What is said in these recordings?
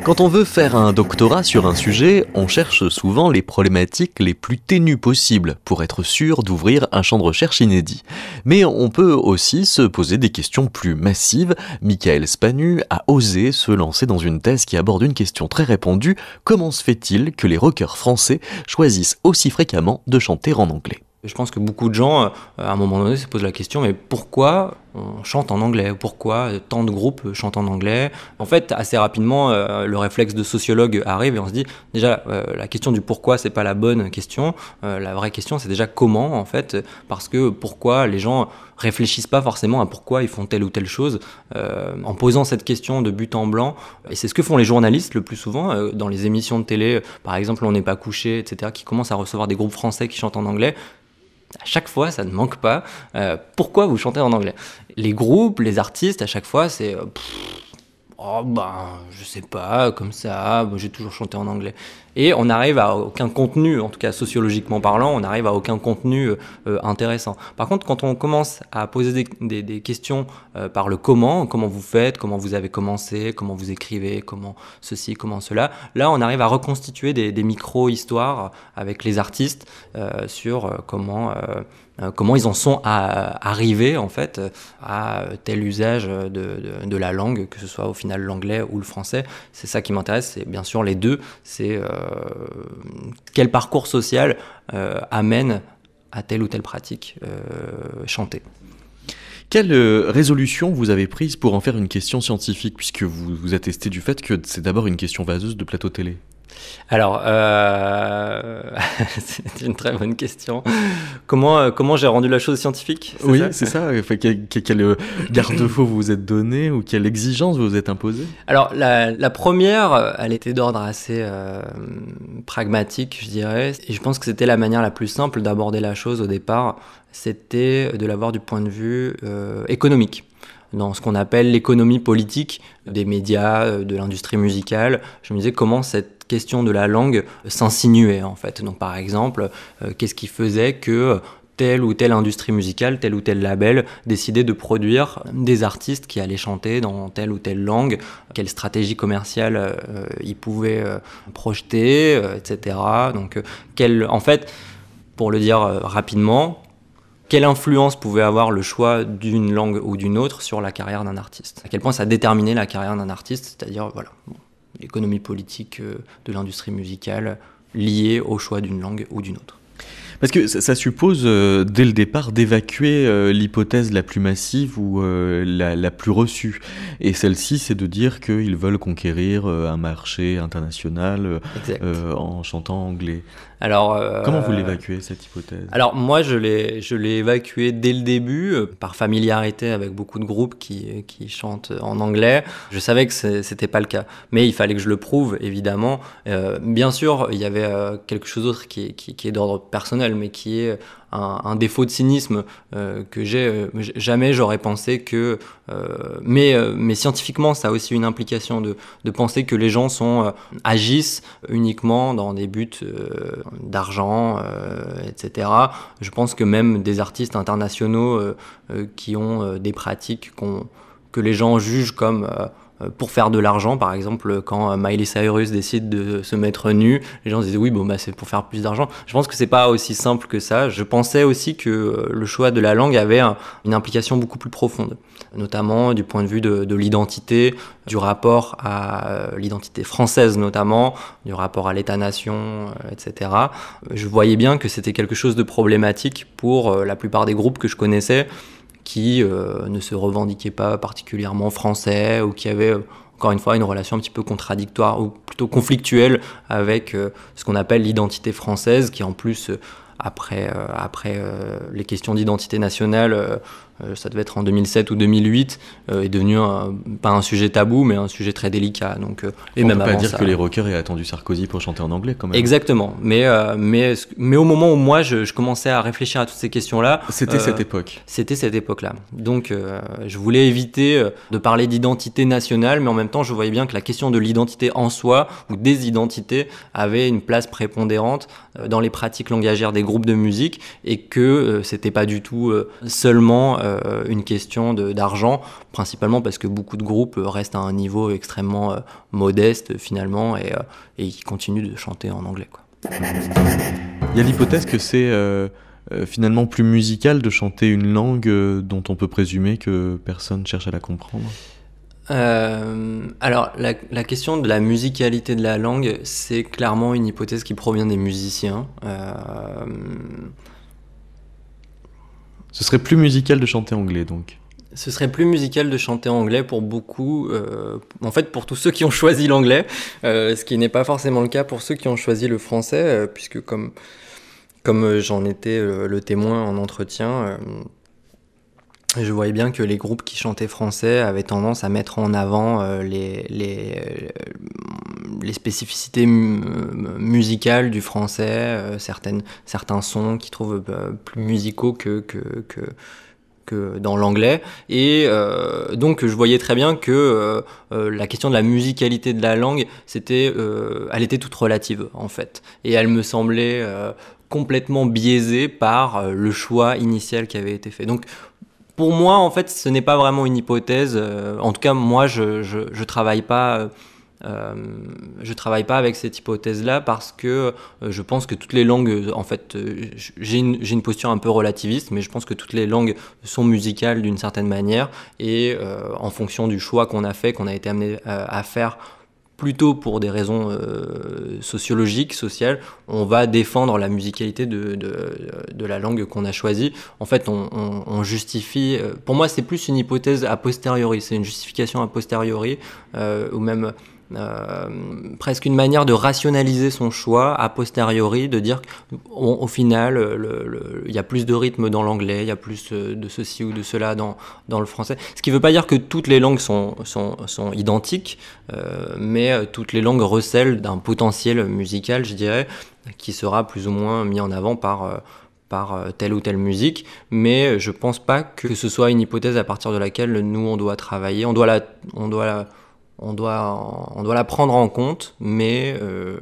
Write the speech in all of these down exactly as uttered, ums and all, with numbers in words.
Quand on veut faire un doctorat sur un sujet, on cherche souvent les problématiques les plus ténues possibles pour être sûr d'ouvrir un champ de recherche inédit. Mais on peut aussi se poser des questions plus massives. Michael Spanu a osé se lancer dans une thèse qui aborde une question très répandue. Comment se fait-il que les rockers français choisissent aussi fréquemment de chanter en anglais ? Je pense que beaucoup de gens, à un moment donné, se posent la question, mais pourquoi on chante en anglais ? Pourquoi tant de groupes chantent en anglais ? En fait, assez rapidement, euh, le réflexe de sociologue arrive et on se dit, déjà, euh, la question du pourquoi, c'est pas la bonne question. Euh, la vraie question, c'est déjà comment, en fait, parce que pourquoi les gens réfléchissent pas forcément à pourquoi ils font telle ou telle chose euh, en posant cette question de but en blanc. Et c'est ce que font les journalistes le plus souvent euh, dans les émissions de télé, par exemple On n'est pas couché, et cetera, qui commencent à recevoir des groupes français qui chantent en anglais. À chaque fois, ça ne manque pas. Euh, pourquoi vous chantez en anglais ? Les groupes, les artistes, à chaque fois, c'est euh, pff, oh ben, je sais pas, comme ça. Bon, j'ai toujours chanté en anglais. Et on n'arrive à aucun contenu, en tout cas sociologiquement parlant, on n'arrive à aucun contenu euh, intéressant. Par contre, quand on commence à poser des, des, des questions euh, par le comment, comment vous faites, comment vous avez commencé, comment vous écrivez, comment ceci, comment cela, là on arrive à reconstituer des, des micro-histoires avec les artistes euh, sur euh, comment... Euh, Euh, comment ils en sont à, arrivés en fait à tel usage de, de, de la langue, que ce soit au final l'anglais ou le français. C'est ça qui m'intéresse, c'est bien sûr les deux, c'est euh, quel parcours social euh, amène à telle ou telle pratique euh, chantée. Quelle euh, résolution vous avez prise pour en faire une question scientifique, puisque vous vous attestez du fait que c'est d'abord une question vaseuse de plateau télé ? Alors, euh... c'est une très bonne question. Comment, euh, comment j'ai rendu la chose scientifique ? C'est Oui, ça c'est ça. Enfin, quel, quel garde-faux vous vous êtes donné ou quelle exigence vous vous êtes imposée ? Alors, la, la première, elle était d'ordre assez euh, pragmatique, je dirais. Et je pense que c'était la manière la plus simple d'aborder la chose au départ. C'était de l'avoir du point de vue euh, économique. Dans ce qu'on appelle l'économie politique des médias, de l'industrie musicale. Je me disais comment cette question de la langue s'insinuait en fait. Donc par exemple, euh, qu'est-ce qui faisait que telle ou telle industrie musicale, tel ou tel label décidait de produire des artistes qui allaient chanter dans telle ou telle langue, quelle stratégie commerciale euh, ils pouvaient euh, projeter, euh, et cetera. Donc euh, quelle, en fait, pour le dire euh, rapidement, quelle influence pouvait avoir le choix d'une langue ou d'une autre sur la carrière d'un artiste ? À quel point ça déterminait la carrière d'un artiste, c'est-à-dire voilà, bon, l'économie politique de l'industrie musicale liée au choix d'une langue ou d'une autre. Parce que ça, ça suppose, euh, dès le départ, d'évacuer euh, l'hypothèse la plus massive ou euh, la, la plus reçue. Et celle-ci, c'est de dire qu'ils veulent conquérir euh, un marché international euh, euh, en chantant anglais. Alors, euh, comment vous l'évacuez, cette hypothèse ? Alors moi, je l'ai, je l'ai évacuée dès le début, euh, par familiarité avec beaucoup de groupes qui, qui chantent en anglais. Je savais que c'est, c'était pas le cas, mais il fallait que je le prouve, évidemment. Euh, bien sûr, il y avait euh, quelque chose d'autre qui, qui, qui est d'ordre personnel, mais qui est un, un défaut de cynisme euh, que j'ai. Euh, jamais j'aurais pensé que... Euh, mais, euh, mais scientifiquement, ça a aussi une implication de, de penser que les gens sont, euh, agissent uniquement dans des buts euh, d'argent, euh, et cetera. Je pense que même des artistes internationaux euh, euh, qui ont euh, des pratiques qu'on, que les gens jugent comme... Euh, pour faire de l'argent, par exemple, quand Miley Cyrus décide de se mettre nue, les gens se disent oui, bon, bah, c'est pour faire plus d'argent. Je pense que c'est pas aussi simple que ça. Je pensais aussi que le choix de la langue avait un, une implication beaucoup plus profonde, notamment du point de vue de, de l'identité, du rapport à l'identité française notamment, du rapport à l'État-nation, et cetera. Je voyais bien que c'était quelque chose de problématique pour la plupart des groupes que je connaissais, qui euh, ne se revendiquaient pas particulièrement français ou qui avaient, euh, encore une fois, une relation un petit peu contradictoire ou plutôt conflictuelle avec euh, ce qu'on appelle l'identité française, qui en plus, euh, après, euh, après euh, les questions d'identité nationale, euh, euh, ça devait être en deux mille sept ou deux mille huit, euh, est devenu un, pas un sujet tabou, mais un sujet très délicat. Donc, euh, et on même ne peut pas avant dire ça, que les rockers aient attendu Sarkozy pour chanter en anglais, quand même. Exactement. Mais, euh, mais, mais au moment où moi, je, je commençais à réfléchir à toutes ces questions-là... C'était euh, cette époque. C'était cette époque-là. Donc, euh, je voulais éviter euh, de parler d'identité nationale, mais en même temps, je voyais bien que la question de l'identité en soi, ou des identités, avait une place prépondérante euh, dans les pratiques langagières des groupes de musique, et que euh, c'était pas du tout euh, seulement... Euh, euh, une question de, d'argent, principalement parce que beaucoup de groupes restent à un niveau extrêmement euh, modeste finalement et, euh, et ils continuent de chanter en anglais, quoi. Il y a l'hypothèse que c'est euh, euh, finalement plus musical de chanter une langue euh, dont on peut présumer que personne cherche à la comprendre. Euh, alors, la, la question de la musicalité de la langue, c'est clairement une hypothèse qui provient des musiciens. Euh, Ce serait plus musical de chanter anglais, donc. Ce serait plus musical de chanter anglais pour beaucoup, euh, en fait pour tous ceux qui ont choisi l'anglais, euh, ce qui n'est pas forcément le cas pour ceux qui ont choisi le français, euh, puisque comme, comme j'en étais euh, le témoin en entretien, euh, je voyais bien que les groupes qui chantaient français avaient tendance à mettre en avant euh, les, les, euh, les spécificités mu- musicales du français, euh, certaines, certains sons qu'ils trouvent euh, plus musicaux que... que, que que dans l'anglais, et euh, donc je voyais très bien que euh, euh, la question de la musicalité de la langue, c'était, euh, elle était toute relative en fait, et elle me semblait euh, complètement biaisée par euh, le choix initial qui avait été fait. Donc pour moi en fait ce n'est pas vraiment une hypothèse, euh, en tout cas moi je, je, je travaille pas... Euh, Euh, je travaille pas avec cette hypothèse-là parce que euh, je pense que toutes les langues, euh, en fait, euh, j'ai une, j'ai une posture un peu relativiste, mais je pense que toutes les langues sont musicales d'une certaine manière et euh, en fonction du choix qu'on a fait, qu'on a été amené à, à faire plutôt pour des raisons euh, sociologiques, sociales, on va défendre la musicalité de, de, de la langue qu'on a choisie. En fait, on, on, on justifie... Pour moi, c'est plus une hypothèse a posteriori, c'est une justification a posteriori, euh, ou même... Euh, presque une manière de rationaliser son choix a posteriori, de dire qu'au final il y a plus de rythme dans l'anglais, il y a plus de ceci ou de cela dans, dans le français, ce qui ne veut pas dire que toutes les langues sont, sont, sont identiques, euh, mais toutes les langues recèlent d'un potentiel musical, je dirais, qui sera plus ou moins mis en avant par par telle ou telle musique, mais je pense pas que ce soit une hypothèse à partir de laquelle nous on doit travailler, on doit la, on doit la On doit, on doit la prendre en compte, mais, euh,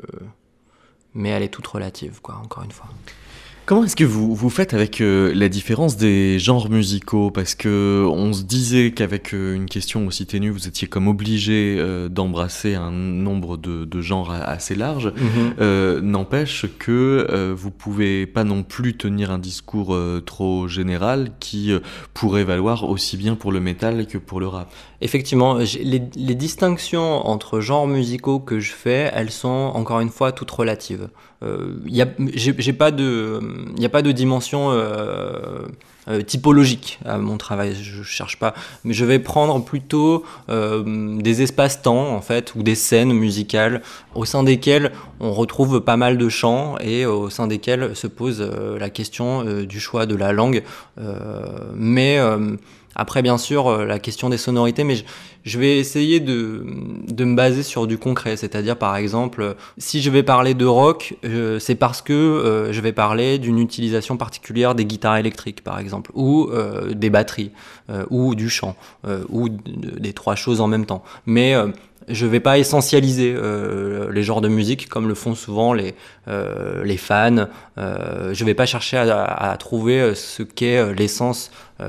mais elle est toute relative, quoi, encore une fois. Comment est-ce que vous, vous faites avec euh, la différence des genres musicaux ? Parce que on se disait qu'avec euh, une question aussi ténue, vous étiez comme obligé euh, d'embrasser un nombre de, de genres assez large. Mm-hmm. Euh, n'empêche que euh, vous pouvez pas non plus tenir un discours euh, trop général qui euh, pourrait valoir aussi bien pour le métal que pour le rap. Effectivement, les, les distinctions entre genres musicaux que je fais, elles sont encore une fois toutes relatives. Euh, y a, j'ai, j'ai pas de, il n'y a pas de dimension euh, euh, typologique à mon travail. Je cherche pas, mais je vais prendre plutôt euh, des espaces-temps en fait ou des scènes musicales au sein desquelles on retrouve pas mal de chants et au sein desquelles se pose euh, la question euh, du choix de la langue. Euh, mais euh, Après, bien sûr, la question des sonorités, mais je, je vais essayer de, de me baser sur du concret. C'est-à-dire, par exemple, si je vais parler de rock, euh, c'est parce que euh, je vais parler d'une utilisation particulière des guitares électriques, par exemple, ou euh, des batteries, euh, ou du chant, euh, ou d- des trois choses en même temps. Mais euh, je vais pas essentialiser euh, les genres de musique comme le font souvent les, euh, les fans. Euh, je vais pas chercher à, à trouver ce qu'est l'essence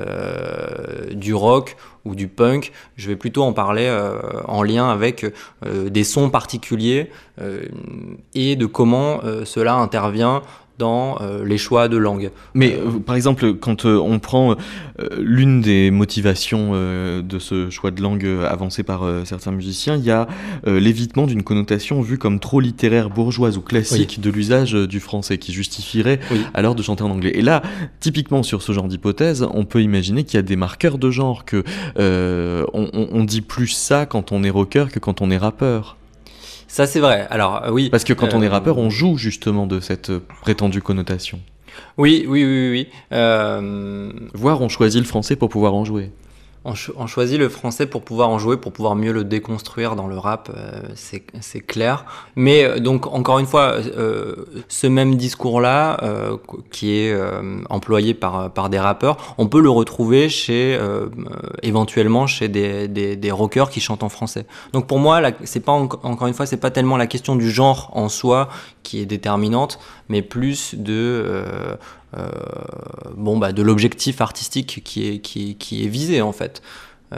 euh, du rock ou du punk. Je vais plutôt en parler euh, en lien avec euh, des sons particuliers euh, et de comment euh, cela intervient dans euh, les choix de langue. Mais euh, par exemple, quand euh, on prend euh, l'une des motivations euh, de ce choix de langue euh, avancé par euh, certains musiciens, il y a euh, l'évitement d'une connotation vue comme trop littéraire, bourgeoise ou classique oui. de l'usage euh, du français, qui justifierait oui. alors de chanter en anglais. Et là, typiquement sur ce genre d'hypothèse, on peut imaginer qu'il y a des marqueurs de genre, que euh, on, on dit plus ça quand on est rocker que quand on est rappeur. Ça, c'est vrai. Alors, euh, oui. Parce que quand euh, on est rappeur, on joue justement de cette prétendue connotation. Oui, oui, oui, oui. Euh... Voire on choisit le français pour pouvoir en jouer. On, ch- on choisit le français pour pouvoir en jouer, pour pouvoir mieux le déconstruire dans le rap, euh, c'est, c'est clair. Mais donc, encore une fois, euh, ce même discours-là, euh, qui est euh, employé par, par des rappeurs, on peut le retrouver chez, euh, éventuellement chez des, des, des rockers qui chantent en français. Donc pour moi, la, c'est pas en- encore une fois, c'est pas tellement la question du genre en soi qui est déterminante, mais plus de... Euh, euh, bon, bah, de l'objectif artistique qui est, qui est, qui est visé en fait. Euh,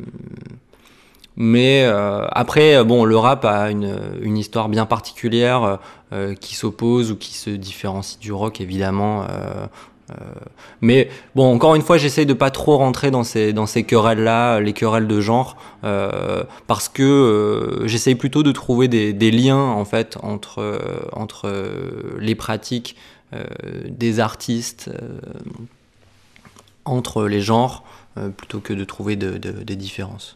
mais euh, après, bon, le rap a une, une histoire bien particulière euh, qui s'oppose ou qui se différencie du rock évidemment. Euh, Euh, mais bon, encore une fois, j'essaye de pas trop rentrer dans ces dans ces querelles-là, les querelles de genre, euh, parce que euh, j'essaye plutôt de trouver des, des liens en fait entre euh, entre euh, les pratiques euh, des artistes, euh, entre les genres, euh, plutôt que de trouver de, de, des différences.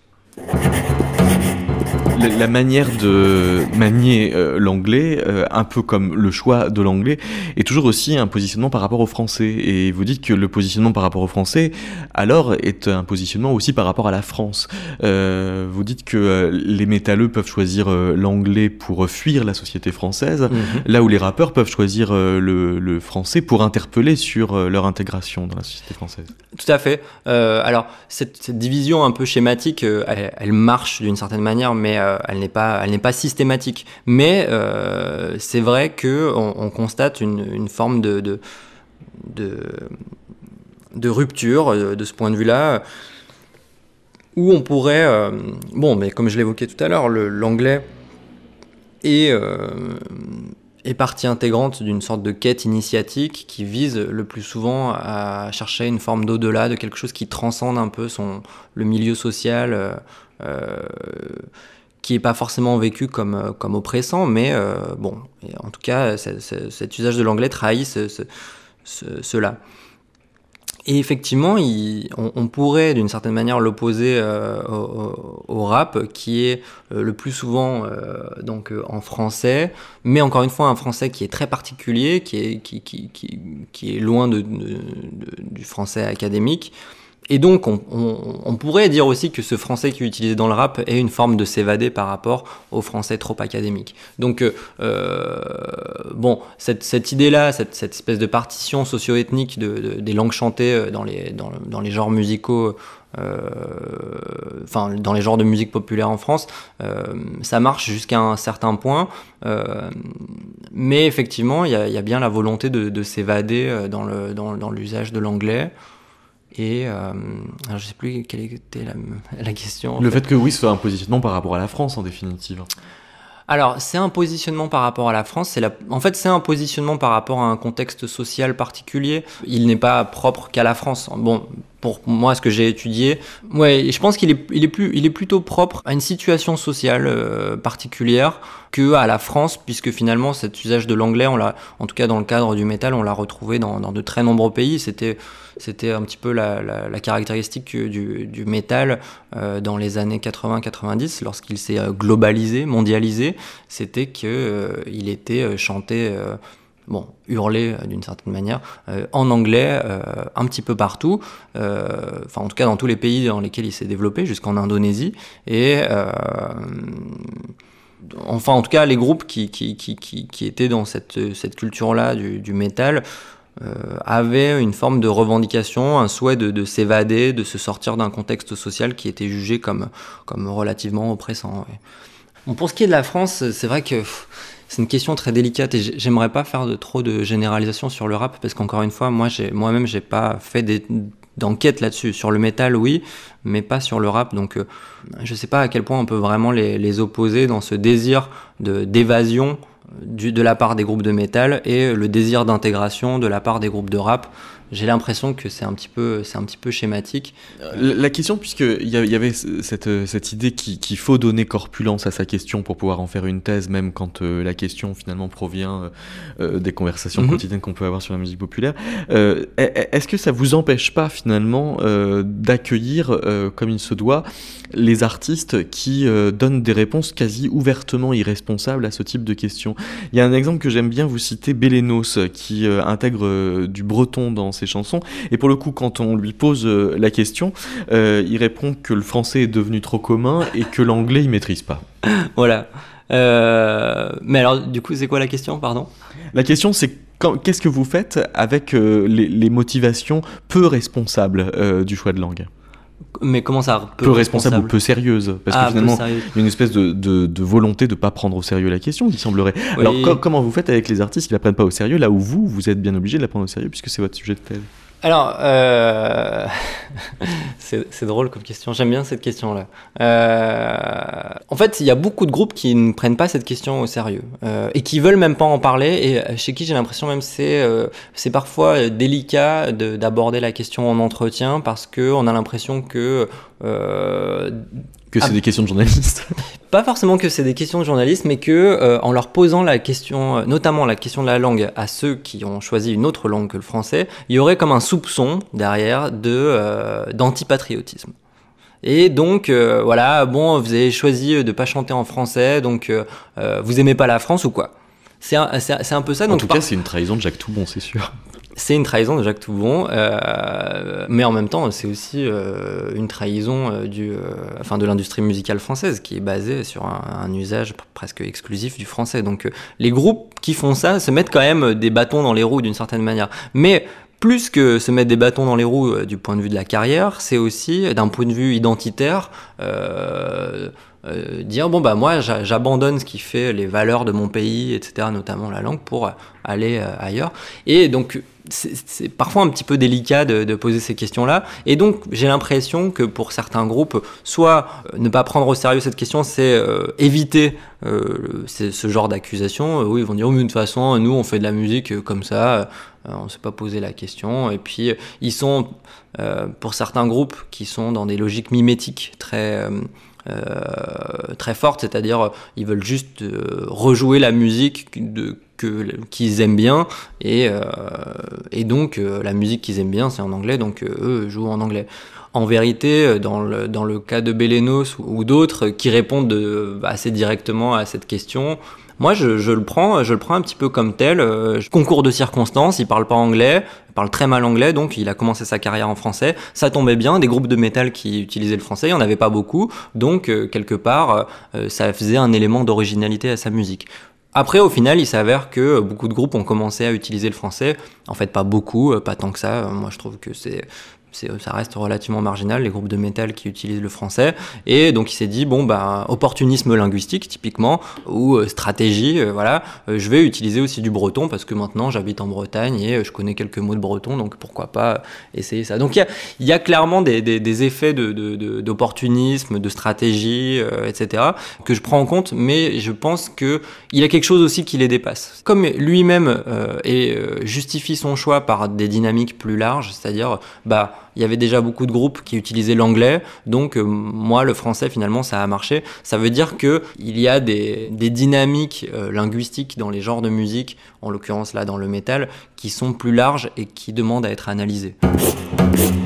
La, la manière de manier euh, l'anglais, euh, un peu comme le choix de l'anglais, est toujours aussi un positionnement par rapport au français. Et vous dites que le positionnement par rapport au français, alors, est un positionnement aussi par rapport à la France. Euh, vous dites que euh, les métalleux peuvent choisir euh, l'anglais pour fuir la société française, mm-hmm. là où les rappeurs peuvent choisir euh, le, le français pour interpeller sur euh, leur intégration dans la société française. Tout à fait. Euh, alors, cette, cette division un peu schématique, euh, elle, elle marche d'une certaine manière, mais euh, elle n'est pas, elle n'est pas systématique. Mais euh, c'est vrai que on, on constate une, une forme de, de, de, de rupture de ce point de vue-là, où on pourrait, euh, bon, mais comme je l'évoquais tout à l'heure, le, l'anglais est euh, est partie intégrante d'une sorte de quête initiatique qui vise le plus souvent à chercher une forme d'au-delà, de quelque chose qui transcende un peu son, le milieu social, euh, euh, qui n'est pas forcément vécu comme, comme oppressant, mais euh, bon, et en tout cas, c'est, c'est, cet usage de l'anglais trahit ce, ce, ce, cela. Et effectivement, il, on, on pourrait d'une certaine manière l'opposer euh, au, au rap, qui est euh, le plus souvent euh, donc euh, en français, mais encore une fois un français qui est très particulier, qui est qui qui qui, qui est loin de, de, de, du français académique. Et donc, on, on, on pourrait dire aussi que ce français qui est utilisé dans le rap est une forme de s'évader par rapport au français trop académique. Donc, euh, bon, cette, cette idée-là, cette, cette espèce de partition socio-ethnique de, de, des langues chantées dans les, dans, dans les genres musicaux, euh, enfin, dans les genres de musique populaire en France, euh, ça marche jusqu'à un certain point. Euh, mais effectivement, il y a, y a bien la volonté de, de s'évader dans, le, dans, dans l'usage de l'anglais. Et euh, alors je sais plus quelle était la, la question. Le fait. fait que oui, ce soit un positionnement par rapport à la France en définitive. Alors c'est un positionnement par rapport à la France. C'est la, en fait c'est un positionnement par rapport à un contexte social particulier. Il n'est pas propre qu'à la France. Bon, pour moi, ce que j'ai étudié, ouais, je pense qu'il est, il est plus, il est plutôt propre à une situation sociale euh, particulière que à la France, puisque finalement cet usage de l'anglais, on l'a, en tout cas dans le cadre du métal, on l'a retrouvé dans, dans de très nombreux pays. C'était, c'était un petit peu la, la, la caractéristique du, du métal euh, dans les années quatre-vingts quatre-vingt-dix, lorsqu'il s'est globalisé, mondialisé, c'était que euh, il était chanté. Euh, Bon, hurler euh, d'une certaine manière, euh, en anglais, euh, un petit peu partout, euh, enfin en tout cas dans tous les pays dans lesquels il s'est développé, jusqu'en Indonésie, et euh, enfin en tout cas les groupes qui, qui, qui, qui, qui étaient dans cette, cette culture-là du, du métal euh, avaient une forme de revendication, un souhait de, de s'évader, de se sortir d'un contexte social qui était jugé comme, comme relativement oppressant. Ouais. Bon, pour ce qui est de la France, c'est vrai que... Pff, c'est une question très délicate et j'aimerais pas faire de trop de généralisation sur le rap parce qu'encore une fois, moi, j'ai, moi-même, j'ai pas fait des, d'enquête là-dessus. Sur le métal, oui, mais pas sur le rap. Donc, euh, je sais pas à quel point on peut vraiment les, les opposer dans ce désir de, d'évasion du, de la part des groupes de métal et le désir d'intégration de la part des groupes de rap. J'ai l'impression que c'est un petit peu, c'est un petit peu schématique. La question, puisqu'il y avait cette, cette idée qu'il, qu'il faut donner corpulence à sa question pour pouvoir en faire une thèse, même quand euh, la question finalement provient euh, des conversations mm-hmm. quotidiennes qu'on peut avoir sur la musique populaire, euh, est-ce que ça vous empêche pas finalement euh, d'accueillir, euh, comme il se doit, les artistes qui euh, donnent des réponses quasi ouvertement irresponsables à ce type de questions? Il y a un exemple que j'aime bien vous citer, Bélénos, qui euh, intègre euh, du breton dans ses chansons, et pour le coup quand on lui pose euh, la question euh, il répond que le français est devenu trop commun et que l'anglais il maîtrise pas. Voilà. Euh... mais alors du coup c'est quoi la question, pardon? La question c'est quand, qu'est-ce que vous faites avec euh, les, les motivations peu responsables euh, du choix de langue? Mais comment ça peu, peu responsable ou peu sérieuse, parce ah, que finalement il y a une espèce de, de, de volonté de ne pas prendre au sérieux la question qui semblerait. Oui. Alors co- comment vous faites avec les artistes qui ne la prennent pas au sérieux, là où vous, vous êtes bien obligé de la prendre au sérieux puisque c'est votre sujet de thèse? Alors, euh... c'est, c'est drôle comme question, j'aime bien cette question-là. Euh... En fait, il y a beaucoup de groupes qui ne prennent pas cette question au sérieux euh, et qui veulent même pas en parler, et chez qui j'ai l'impression même c'est, euh, c'est parfois délicat de, d'aborder la question en entretien parce qu'on a l'impression que... Euh... Que c'est ah, des questions de journalistes. Pas forcément que c'est des questions de journalistes, mais que euh, en leur posant la question, notamment la question de la langue, à ceux qui ont choisi une autre langue que le français, il y aurait comme un soupçon derrière de euh, d'antipatriotisme. Et donc euh, voilà, bon, vous avez choisi de pas chanter en français, donc euh, vous aimez pas la France ou quoi? C'est un, c'est, c'est un peu ça. En donc, tout par... cas, c'est une trahison de Jacques Toubon, c'est sûr. C'est une trahison de Jacques Toubon, euh, mais en même temps, c'est aussi euh, une trahison euh, du, euh, enfin de l'industrie musicale française, qui est basée sur un, un usage presque exclusif du français. Donc, euh, les groupes qui font ça se mettent quand même des bâtons dans les roues d'une certaine manière. Mais plus que se mettre des bâtons dans les roues euh, du point de vue de la carrière, c'est aussi d'un point de vue identitaire. Euh, Euh, dire bon bah moi j'a, j'abandonne ce qui fait les valeurs de mon pays, et cetera, notamment la langue, pour aller euh, ailleurs. Et donc c'est, c'est parfois un petit peu délicat de, de poser ces questions-là. Et donc j'ai l'impression que pour certains groupes, soit euh, ne pas prendre au sérieux cette question, c'est euh, éviter euh, c'est, ce genre d'accusation. Euh, oui, ils vont dire oh, mais de toute façon nous on fait de la musique euh, comme ça. Euh, on ne s'est pas posé la question. Et puis euh, ils sont euh, pour certains groupes qui sont dans des logiques mimétiques très euh, Euh, très forte, c'est-à-dire euh, ils veulent juste euh, rejouer la musique de, que, qu'ils aiment bien, et, euh, et donc euh, la musique qu'ils aiment bien c'est en anglais, donc euh, eux jouent en anglais. En vérité, dans le, dans le cas de Belenos ou, ou d'autres qui répondent de, assez directement à cette question, moi je, je, le prends, je le prends un petit peu comme tel. Euh, concours de circonstances, il parle pas anglais, il parle très mal anglais, donc il a commencé sa carrière en français. Ça tombait bien, des groupes de métal qui utilisaient le français, il n'y en avait pas beaucoup, donc euh, quelque part euh, ça faisait un élément d'originalité à sa musique. Après, au final, il s'avère que beaucoup de groupes ont commencé à utiliser le français. En fait, pas beaucoup, pas tant que ça. Moi, je trouve que c'est... C'est, ça reste relativement marginal, les groupes de métal qui utilisent le français. Et donc il s'est dit, bon, bah, opportunisme linguistique, typiquement, ou euh, stratégie, euh, voilà, euh, je vais utiliser aussi du breton, parce que maintenant j'habite en Bretagne et euh, je connais quelques mots de breton, donc pourquoi pas essayer ça. Donc il y a, y a clairement des, des, des effets de, de, de, d'opportunisme, de stratégie, euh, et cetera, que je prends en compte, mais je pense qu'il y a quelque chose aussi qui les dépasse. Comme lui-même euh, et, euh, justifie son choix par des dynamiques plus larges, c'est-à-dire, bah, il y avait déjà beaucoup de groupes qui utilisaient l'anglais, donc euh, moi le français finalement ça a marché. Ça veut dire que il y a des, des dynamiques euh, linguistiques dans les genres de musique, en l'occurrence là dans le métal, qui sont plus larges et qui demandent à être analysées.